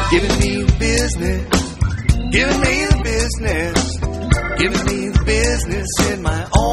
giving me the business, giving me the business, giving me the business in my own